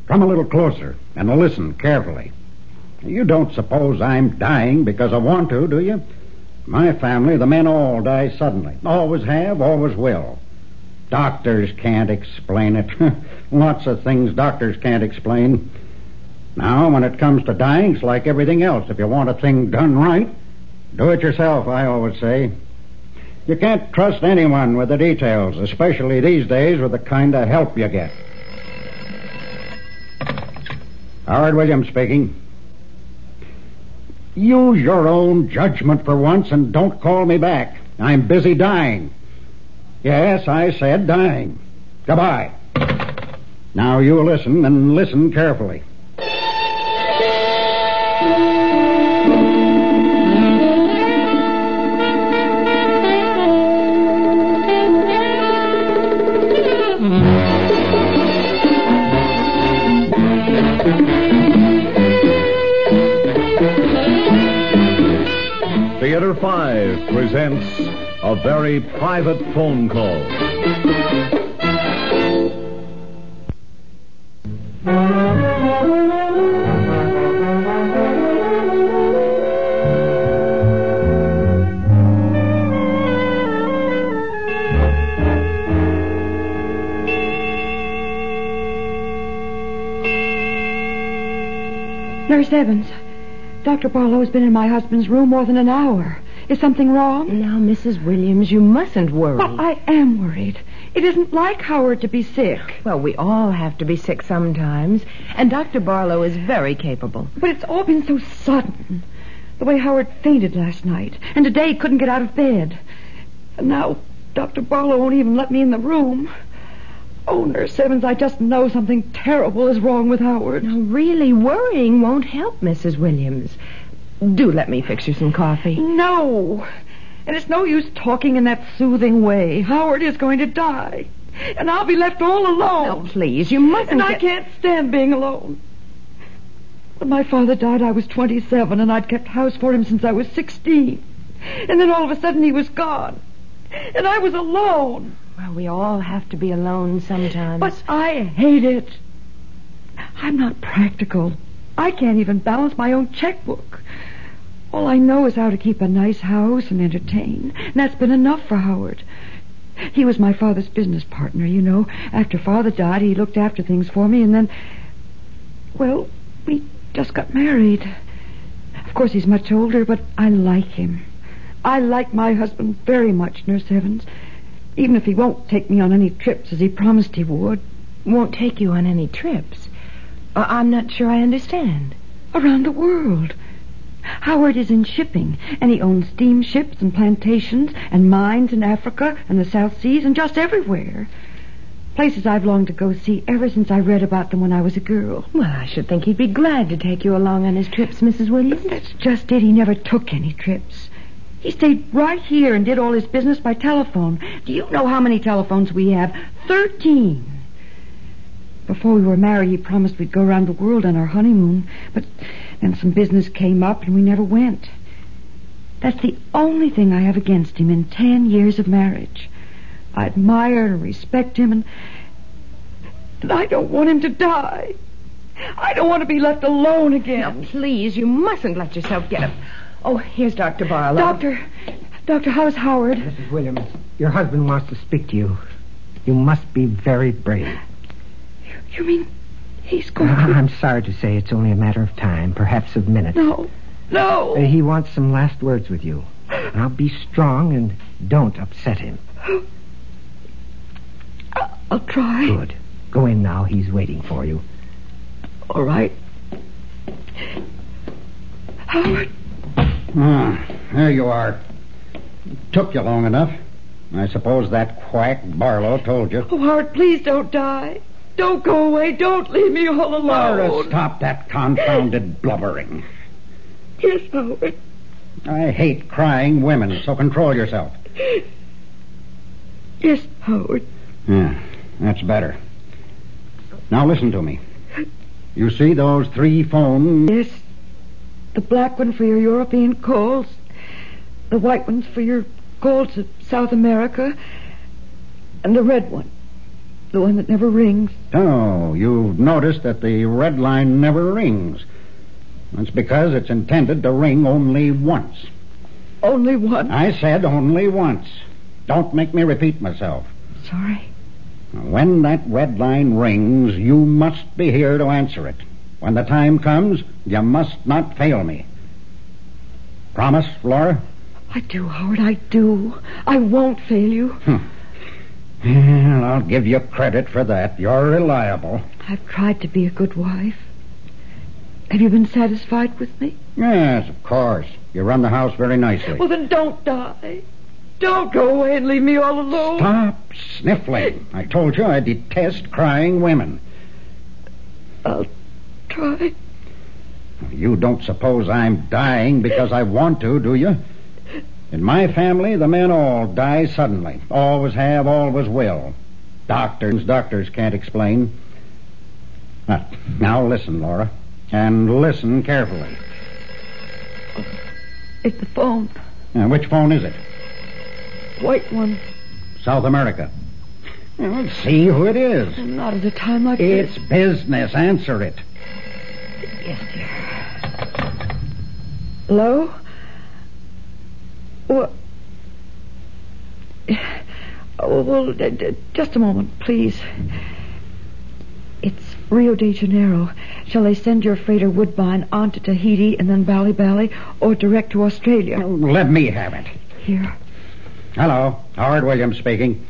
Come a little closer and listen carefully. You don't suppose I'm dying because I want to, do you? My family, the men all die suddenly. Always have, always will. Doctors can't explain it. Lots of things doctors can't explain. Now, when it comes to dying, it's like everything else. If you want a thing done right, do it yourself, I always say. You can't trust anyone with the details, especially these days with the kind of help you get. Howard Williams speaking. Use your own judgment for once and don't call me back. I'm busy dying. Yes, I said dying. Goodbye. Now you listen, and listen carefully. Theater 5 presents A Very Private Phone Call. Nurse Evans, Dr. Barlow has been in my husband's room more than an hour. Is something wrong? Now, Mrs. Williams, you mustn't worry. But I am worried. It isn't like Howard to be sick. Well, we all have to be sick sometimes, and Dr. Barlow is very capable. But it's all been so sudden. The way Howard fainted last night, and today couldn't get out of bed. And now Dr. Barlow won't even let me in the room. Oh, Nurse Evans, I just know something terrible is wrong with Howard. Now, really, worrying won't help, Mrs. Williams. Do let me fix you some coffee. No. And it's no use talking in that soothing way. Howard is going to die. And I'll be left all alone. Now, please, you mustn't. And I can't stand being alone. When my father died, I was 27, and I'd kept house for him since I was 16. And then all of a sudden he was gone. And I was alone. Well, we all have to be alone sometimes. But I hate it. I'm not practical. I can't even balance my own checkbook. All I know is how to keep a nice house and entertain. And that's been enough for Howard. He was my father's business partner, you know. After Father died, he looked after things for me, and then... Well, we just got married. Of course, he's much older, but I like him. I like my husband very much, Nurse Evans. Even if he won't take me on any trips as he promised he would. Won't take you on any trips? I'm not sure I understand. Around the world. Howard is in shipping, and he owns steamships and plantations and mines in Africa and the South Seas and just everywhere. Places I've longed to go see ever since I read about them when I was a girl. Well, I should think he'd be glad to take you along on his trips, Mrs. Williams. But that's just it. He never took any trips. He stayed right here and did all his business by telephone. Do you know how many telephones we have? 13. Before we were married, he promised we'd go around the world on our honeymoon. But then some business came up and we never went. That's the only thing I have against him in 10 years of marriage. I admire and respect him, and I don't want him to die. I don't want to be left alone again. Now, please, you mustn't let yourself get up. Oh, here's Dr. Barlow. Doctor, how's Howard? Mrs. Williams, your husband wants to speak to you. You must be very brave. You mean he's going to... I'm sorry to say it's only a matter of time, perhaps of minutes. No. He wants some last words with you. Now be strong and don't upset him. I'll try. Good. Go in now. He's waiting for you. All right. Howard. There you are. Took you long enough. I suppose that quack Barlow told you. Oh, Howard, please don't die. Don't go away. Don't leave me all alone. Laura, stop that confounded blubbering. Yes, Howard. I hate crying women, so control yourself. Yes, Howard. Yeah, that's better. Now listen to me. You see those 3 phones? Yes. The black one for your European calls. The white one's for your calls to South America. And the red one. The one that never rings. Oh, you've noticed that the red line never rings. That's because it's intended to ring only once. Only one? I said only once. Don't make me repeat myself. Sorry. When that red line rings, you must be here to answer it. When the time comes, you must not fail me. Promise, Laura? I do, Howard, I do. I won't fail you. Well, I'll give you credit for that. You're reliable. I've tried to be a good wife. Have you been satisfied with me? Yes, of course. You run the house very nicely. Well, then don't die. Don't go away and leave me all alone. Stop sniffling. I told you I detest crying women. I'll try. You don't suppose I'm dying because I want to, do you? In my family, the men all die suddenly. Always have, always will. Doctors can't explain. Now listen, Laura. And listen carefully. It's the phone. Which phone is it? White one. South America. Well, let's see who it is. Not at a time like It's this. business. Answer it. Yes, dear. Hello? Well, just a moment, please. It's Rio de Janeiro. Shall I send your freighter Woodbine on to Tahiti and then Bali, or direct to Australia? Let me have it. Here. Hello, Howard Williams speaking.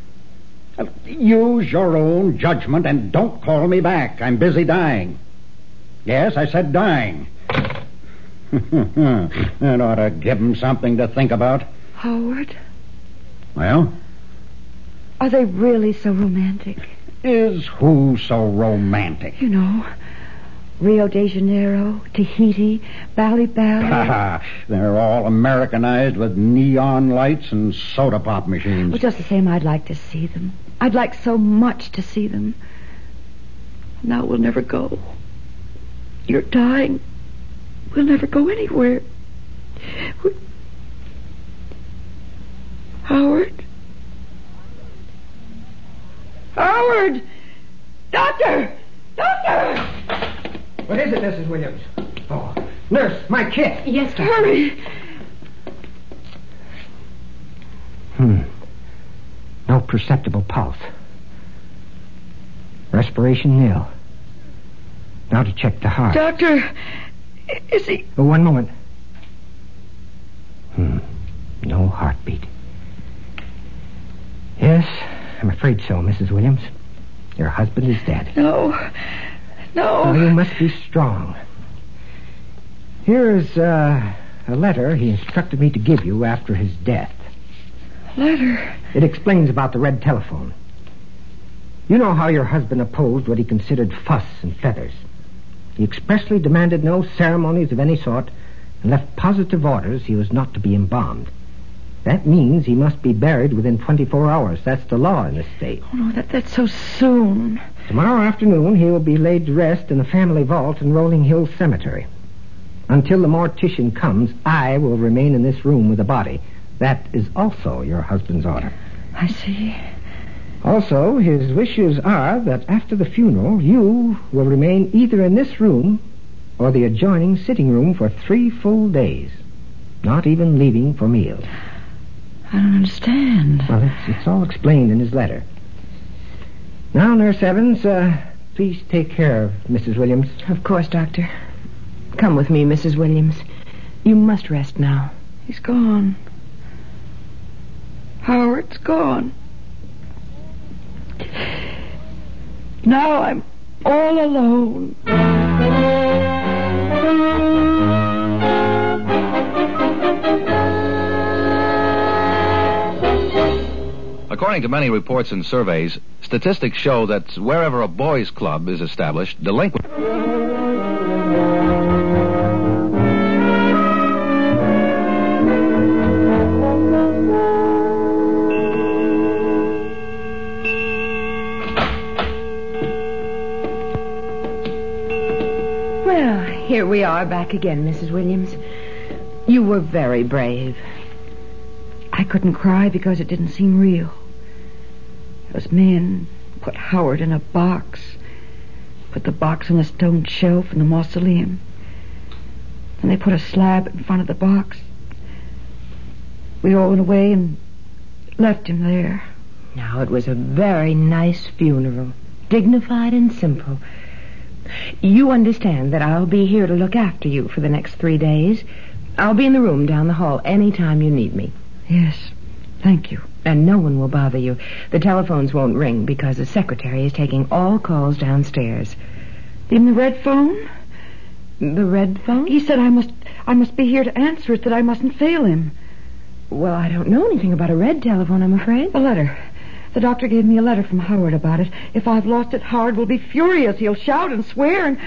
Use your own judgment and don't call me back. I'm busy dying. Yes, I said dying. That ought to give him something to think about. Howard, Well, are they really so romantic? is who so romantic? You know, Rio de Janeiro, Tahiti, Bali. They're all Americanized with neon lights and soda pop machines. Well, just the same, I'd like to see them. I'd like so much to see them. Now we'll never go. You're dying. We'll never go anywhere. Howard? Howard! Doctor! Doctor! What is it, Mrs. Williams? Oh, nurse, my kit. Yes, Doctor. Hurry! No perceptible pulse. Respiration nil. Now to check the heart. Doctor, is he... Oh, one moment. No heartbeat. Yes, I'm afraid so, Mrs. Williams. Your husband is dead. No. Oh, you must be strong. Here is a letter he instructed me to give you after his death. Letter? It explains about the red telephone. You know how your husband opposed what he considered fuss and feathers. He expressly demanded no ceremonies of any sort and left positive orders he was not to be embalmed. That means he must be buried within 24 hours. That's the law in this state. Oh, no, that's so soon. Tomorrow afternoon he will be laid to rest in the family vault in Rolling Hill Cemetery. Until the mortician comes, I will remain in this room with the body. That is also your husband's order. I see. Also, his wishes are that after the funeral, you will remain either in this room or the adjoining sitting room for 3 full days, not even leaving for meals. I don't understand. Well, it's all explained in his letter. Now, Nurse Evans, please take care of Mrs. Williams. Of course, Doctor. Come with me, Mrs. Williams. You must rest now. He's gone. Howard's gone. Now I'm all alone. According to many reports and surveys, statistics show that wherever a boys' club is established, delinquent... Well, here we are back again, Mrs. Williams. You were very brave. I couldn't cry because it didn't seem real. Those men, put Howard in a box. Put the box on a stone shelf in the mausoleum. And they put a slab in front of the box. We all went away and left him there. Now, it was a very nice funeral. Dignified and simple. You understand that I'll be here to look after you for the next 3 days. I'll be in the room down the hall any time you need me. Yes, thank you. And no one will bother you. The telephones won't ring because the secretary is taking all calls downstairs. In the red phone? The red phone? He said I must be here to answer it, that I mustn't fail him. Well, I don't know anything about a red telephone, I'm afraid. A letter. The doctor gave me a letter from Howard about it. If I've lost it, Howard will be furious. He'll shout and swear and...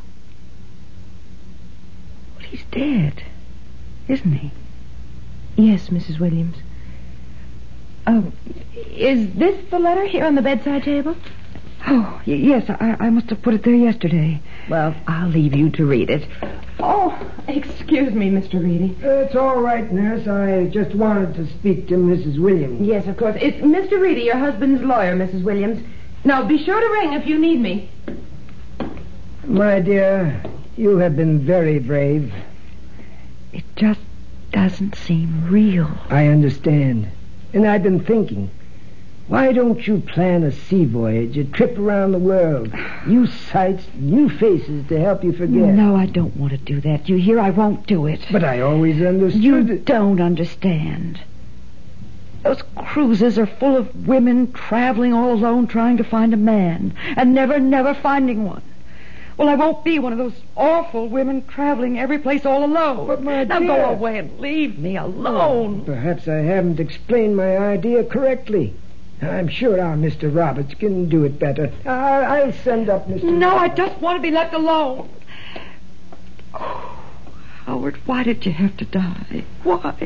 Well, he's dead, isn't he? Yes, Mrs. Williams. Oh, is this the letter here on the bedside table? Oh, yes, I must have put it there yesterday. Well, I'll leave you to read it. Oh, excuse me, Mr. Reedy. It's all right, nurse. I just wanted to speak to Mrs. Williams. Yes, of course. It's Mr. Reedy, your husband's lawyer, Mrs. Williams. Now, be sure to ring if you need me. My dear, you have been very brave. It just doesn't seem real. I understand. And I've been thinking, why don't you plan a sea voyage, a trip around the world? New sights, new faces to help you forget. No, I don't want to do that. You hear? I won't do it. But I always understood You it. don't understand. Those cruises are full of women traveling all alone trying to find a man and never finding one. Well, I won't be one of those awful women traveling every place all alone. But, my now dear... go away and leave me alone. Perhaps I haven't explained my idea correctly. I'm sure our Mr. Roberts can do it better. I'll send up Mr. No, Roberts. I just want to be left alone. Oh, Howard, why did you have to die? Why?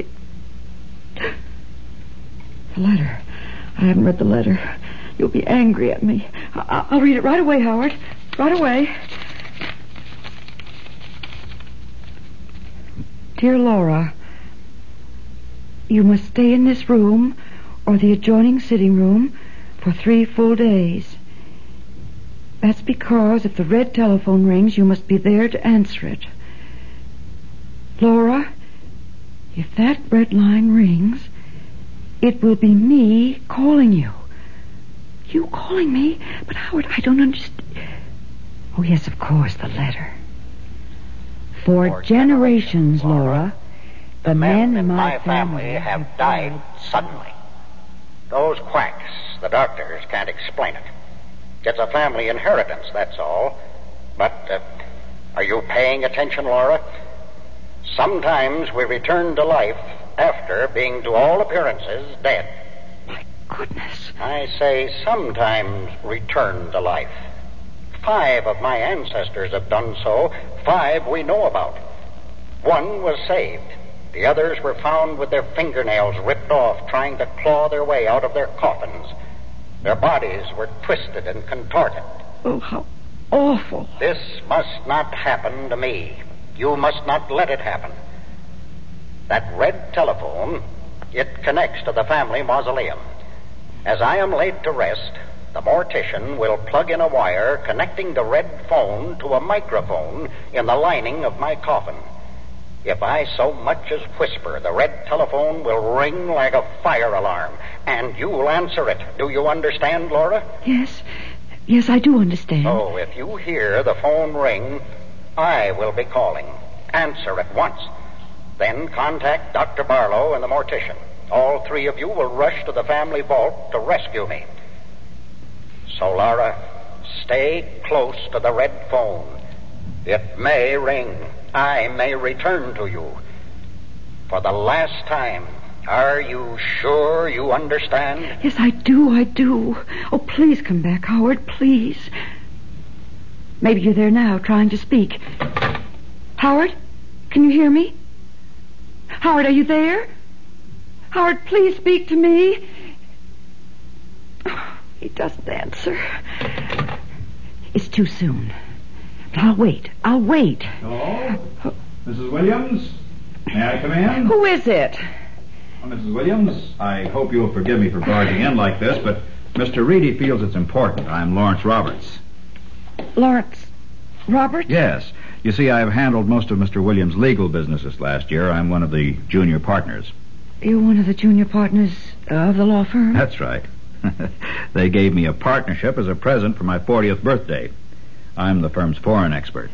The letter. I haven't read the letter. You'll be angry at me. I'll read it right away, Howard. Right away. Dear Laura, you must stay in this room or the adjoining sitting room for 3 full days. That's because if the red telephone rings, you must be there to answer it. Laura, if that red line rings, it will be me calling you. You calling me? But Howard, I don't understand. Oh, yes, of course, the letter. For generations, Laura, the men in my family have died suddenly. Those quacks, the doctors, can't explain it. It's a family inheritance, that's all. But, are you paying attention, Laura? Sometimes we return to life after being, to all appearances, dead. My goodness. I say sometimes return to life. 5 of my ancestors have done so. 5 we know about. 1 was saved. The others were found with their fingernails ripped off, trying to claw their way out of their coffins. Their bodies were twisted and contorted. Oh, how awful. This must not happen to me. You must not let it happen. That red telephone, it connects to the family mausoleum. As I am laid to rest, the mortician will plug in a wire connecting the red phone to a microphone in the lining of my coffin. If I so much as whisper, the red telephone will ring like a fire alarm, and you'll answer it. Do you understand, Laura? Yes. Yes, I do understand. So if you hear the phone ring, I will be calling. Answer at once. Then contact Dr. Barlow and the mortician. All 3 of you will rush to the family vault to rescue me. So, Laura, stay close to the red phone. It may ring. I may return to you. For the last time, are you sure you understand? Yes, I do. Oh, please come back, Howard, please. Maybe you're there now, trying to speak. Howard, can you hear me? Howard, are you there? Howard, please speak to me. Oh, he doesn't answer. It's too soon. But I'll wait. Hello? Mrs. Williams? May I come in? Who is it? Mrs. Williams, I hope you'll forgive me for barging in like this, but Mr. Reedy feels it's important. I'm Lawrence Roberts. Lawrence Roberts? Yes. You see, I've handled most of Mr. Williams' legal business this last year. I'm one of the junior partners. You're one of the junior partners of the law firm? That's right. They gave me a partnership as a present for my 40th birthday. I'm the firm's foreign expert.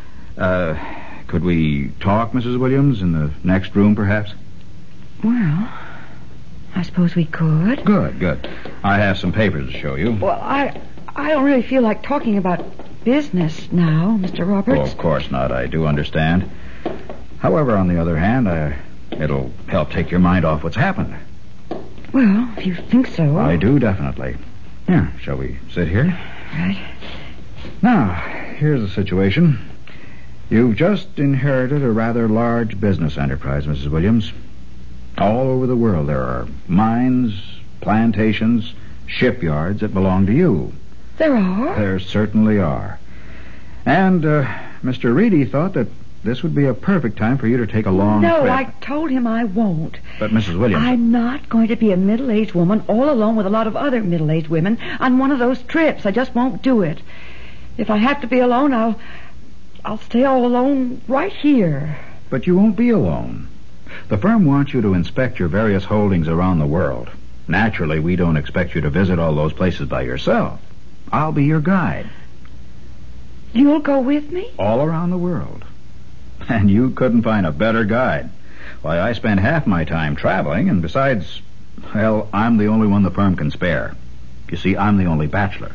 Could we talk, Mrs. Williams, in the next room, perhaps? Well, I suppose we could. Good. I have some papers to show you. Well, I don't really feel like talking about business now, Mr. Roberts. Oh, of course not. I do understand. However, on the other hand, it'll help take your mind off what's happened. Well, if you think so. I do, definitely. Here, shall we sit here? Right. Now, here's the situation. You've just inherited a rather large business enterprise, Mrs. Williams. All over the world there are mines, plantations, shipyards that belong to you. There are? There certainly are. And Mr. Reedy thought that this would be a perfect time for you to take a long trip. No, I told him I won't. But, Mrs. Williams... I'm not going to be a middle-aged woman all alone with a lot of other middle-aged women on one of those trips. I just won't do it. If I have to be alone, I'll stay all alone right here. But you won't be alone. The firm wants you to inspect your various holdings around the world. Naturally, we don't expect you to visit all those places by yourself. I'll be your guide. You'll go with me? All around the world. And you couldn't find a better guide. Why, I spend half my time traveling, and besides, well, I'm the only one the firm can spare. You see, I'm the only bachelor.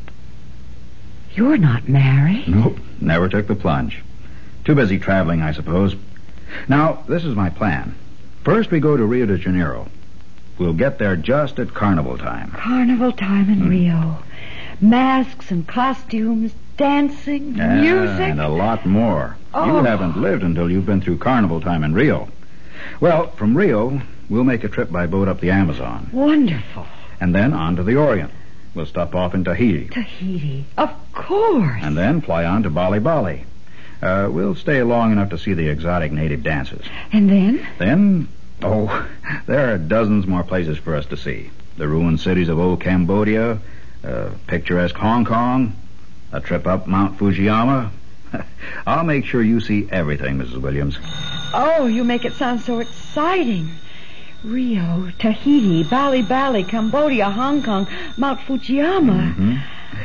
You're not married? Nope, never took the plunge. Too busy traveling, I suppose. Now, this is my plan. First, we go to Rio de Janeiro. We'll get there just at carnival time. Carnival time in Rio. Masks and costumes, dancing, music. And a lot more. Oh. You haven't lived until you've been through carnival time in Rio. Well, from Rio, we'll make a trip by boat up the Amazon. Wonderful. And then on to the Orient. We'll stop off in Tahiti. Tahiti, of course. And then fly on to Bali Bali. We'll stay long enough to see the exotic native dances. And then? Then, there are dozens more places for us to see. The ruined cities of old Cambodia, picturesque Hong Kong, a trip up Mount Fujiyama. I'll make sure you see everything, Mrs. Williams. Oh, you make it sound so exciting. Rio, Tahiti, Bali Bali, Cambodia, Hong Kong, Mount Fujiyama. Mm-hmm.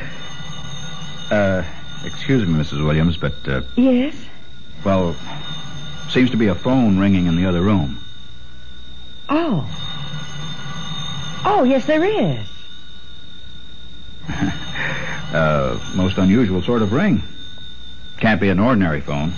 Excuse me, Mrs. Williams, but... Yes? Well, seems to be a phone ringing in the other room. Oh. Oh, yes, there is. Most unusual sort of ring. Can't be an ordinary phone.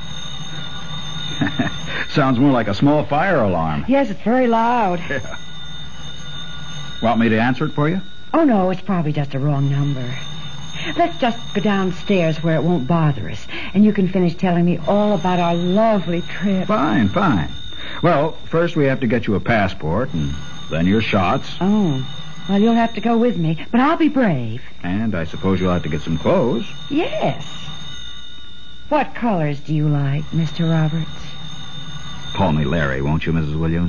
Sounds more like a small fire alarm. Yes, it's very loud. Yeah. Want me to answer it for you? Oh, no, it's probably just a wrong number. Let's just go downstairs where it won't bother us, and you can finish telling me all about our lovely trip. Fine. Well, first we have to get you a passport, and then your shots. Oh, well, you'll have to go with me, but I'll be brave. And I suppose you'll have to get some clothes. Yes. What colors do you like, Mr. Roberts? Call me Larry, won't you, Mrs. Williams?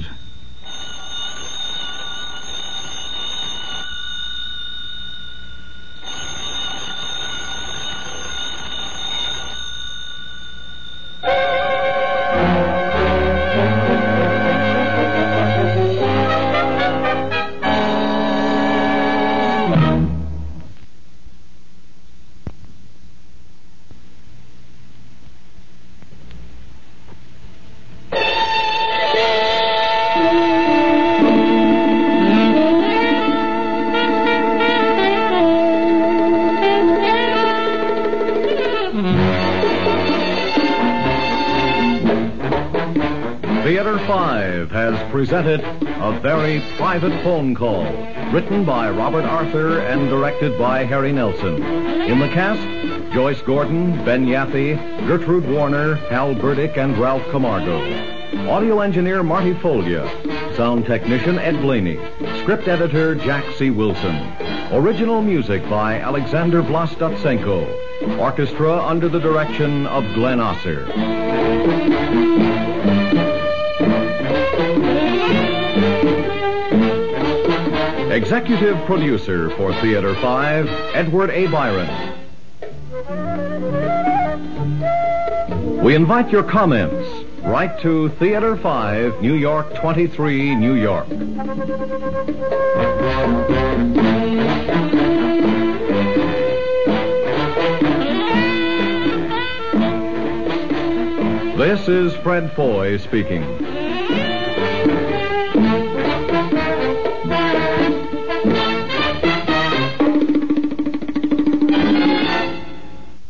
Theater 5 has presented A Very Private Phone Call, written by Robert Arthur and directed by Harry Nelson. In the cast, Joyce Gordon, Ben Yaffe, Gertrude Warner, Hal Burdick, and Ralph Camargo. Audio engineer Marty Folia. Sound technician Ed Blaney. Script editor Jack C. Wilson. Original music by Alexander Vlastotsenko. Orchestra under the direction of Glenn Osser. Executive producer for Theater 5, Edward A. Byron. We invite your comments. Write to Theater 5, New York 23, New York. This is Fred Foy speaking.